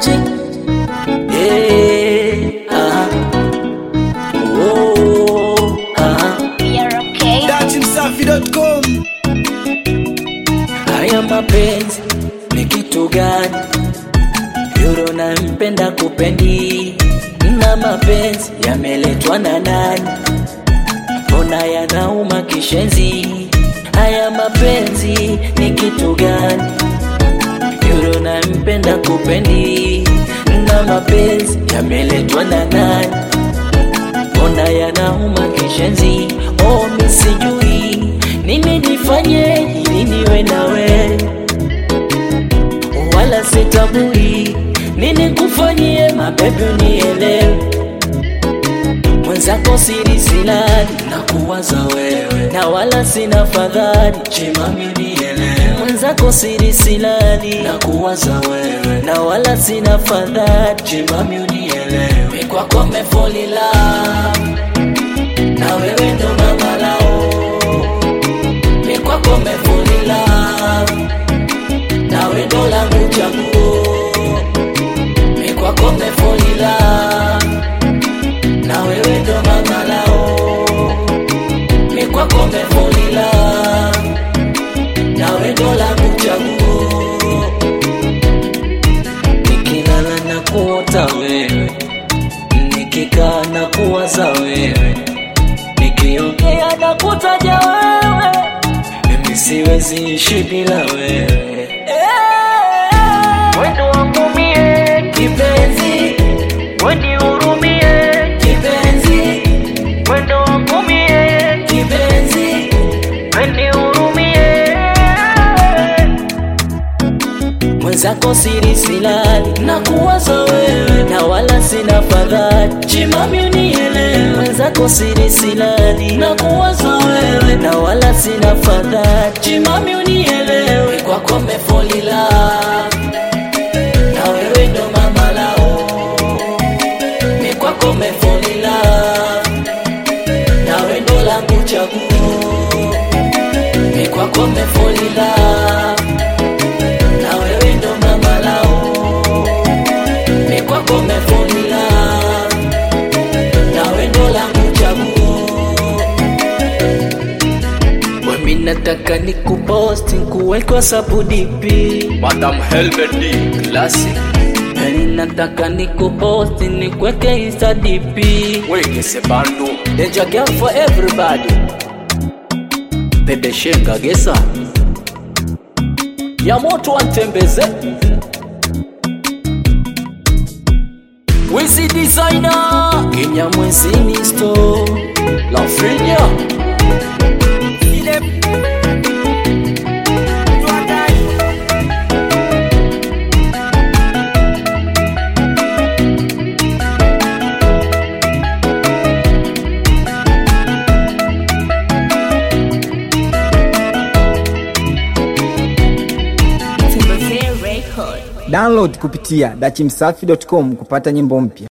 G. Dachimsafi.com. Haya mapenzi ni kitu gani? Yuro nampenda kupendi, na mapenzi yameletwa na nani? Mbona yanauma kishenzi? Haya mapenzi ni kitu gani? Yuro nampenda kupendi, na mapenzi yameletwa na nani? Mbona yanauma kishenzi? Oh, misijui nini nifanye ili niwe nawe, wala sitabui nini kufanyie mabebi unielewe. Mwenzako siri silali na kuwaza wewe, na wala sina fadhali chimami unielewe. Mwenzako siri silali na kuwaza wewe, na wala sina fadhali chimami unielewe. Mikwako me fall in love, na wewe ndo mama lao. Mikwako me fall in love, na wewe ndo langu chaguo. Mikwako me fall in love, na wewe ndo mama lao. Mikwako me fall in love, na wewe ndo langu chaguo. Nikilala na kuota wewe, nikikaa na kuwaza wewe, nikiongea na kutaja wewe, mimi siwezi ishi bila wewe. Wendo wangu mie kipenzi, wenihurumie kipenzi. Wendo wangu mie kipenzi, wenihurumie. Mwenzako siri silali na kuwaza wewe, na wala sina fadhali chimami unielewe. Mwenzako siri silali na kuwaza wewe, na wala sina fadhali chimami unielewe. Kwako me fall in love, na wewe ndo mama lao. Kwako me fall in love, na wewe ndo langu chaguo. Kwako me fall in love, na wewe ndo mama lao. Kwako me fall in love, na wewe ndo langu chaguo. Mimi nataka nikuposti nikuweke WhatsApp DP, Madam Helmet D Classic. mimi nataka nikuposti nikuweke Insta DP. Weke Sebando. Danger girl for everybody. Bebe Shenga Gesa ya moto antembeze. Wisi designer Kenya Mwezini store La Frenia. Download kupitia dachimsafi.com kupata nyimbo mpya.